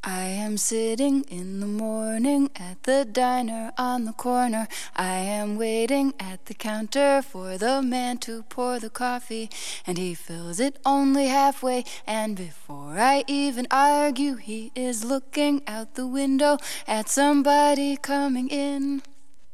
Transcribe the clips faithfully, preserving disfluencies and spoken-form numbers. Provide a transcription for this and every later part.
I am sitting in the morning at the diner on the corner. I am waiting at the counter for the man to pour the coffee, and he fills it only halfway, and before I even argue, he is looking out the window at somebody coming in.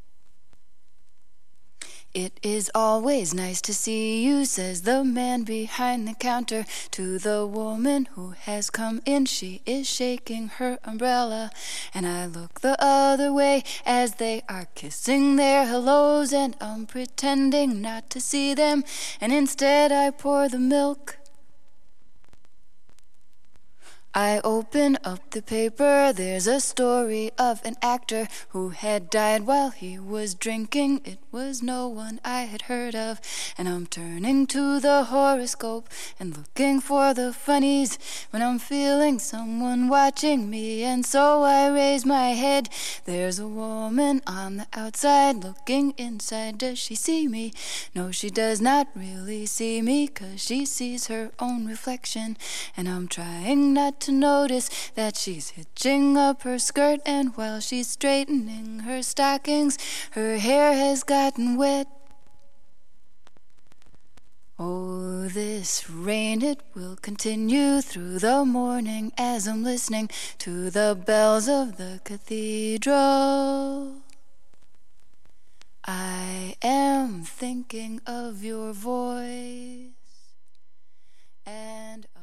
It is always nice to see you, says the man behind the counter to the woman who has come in. She is shaking her umbrella, and I look the other way as they are kissing their hellos, and I'm pretending not to see them, and instead I pour the milk. I open up the paper, there's a story of an actor who had died while he was drinking. It was no one I had heard of, and I'm turning to the horoscope and looking for the funnies when I'm feeling someone watching me, and so I raise my head. There's a woman on the outside looking inside. Does she see me? No, she does not really see me, 'cause she sees her own reflection, and I'm trying not to notice that she's hitching up her skirt, and while she's straightening her stockings, her hair has gotten wet. Oh, this rain, it will continue through the morning as I'm listening to the bells of the cathedral. I am thinking of your voice and